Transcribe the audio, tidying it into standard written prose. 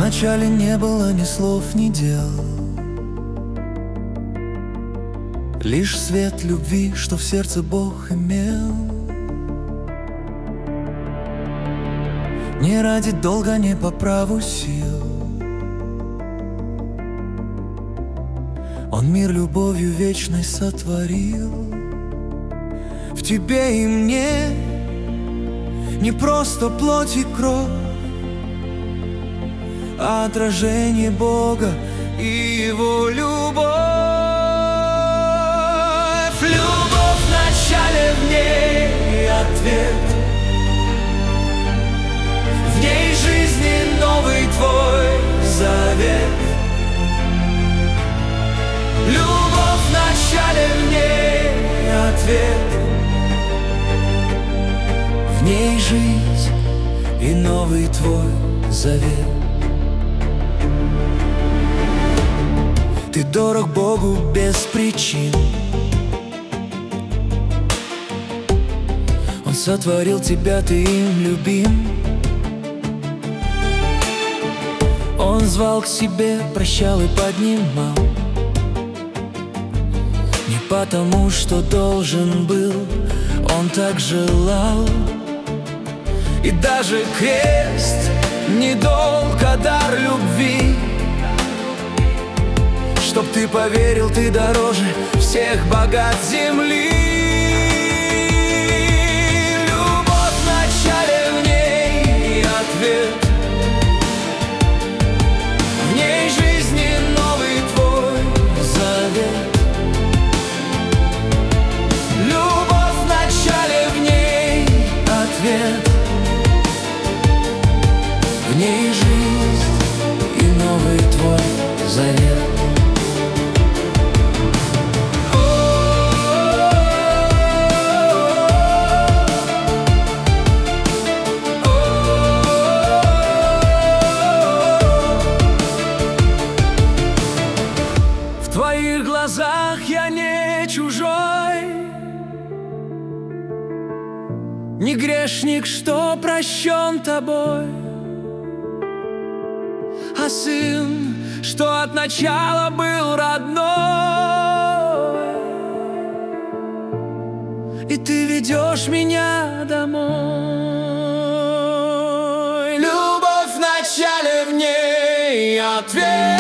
Вначале не было ни слов, ни дел, лишь свет любви, что в сердце Бог имел. Не ради долга, не по праву сил, Он мир любовью вечной сотворил. В тебе и мне не просто плоть и кровь, а отражение Бога и Его любовь. Любовь в начале, в ней ответ, в ней жизни новый Твой завет. Любовь в начале, в ней ответ, в ней жизнь и новый Твой завет. Ты дорог Богу без причин, Он сотворил тебя, ты им любим. Он звал к себе, прощал и поднимал, не потому, что должен был, Он так желал. И даже крест не долг, а дар любви, чтоб ты поверил, ты дороже всех богат земли. Любовь в начале, в ней ответ, в ней жизни новый Твой завет. Любовь в начале, в ней ответ, в ней жизнь и новый Твой завет. В Твоих глазах я не чужой, не грешник, что прощен Тобой, а сын, что от начала был родной. И Ты ведешь меня домой. Любовь в начале, в ней ответ,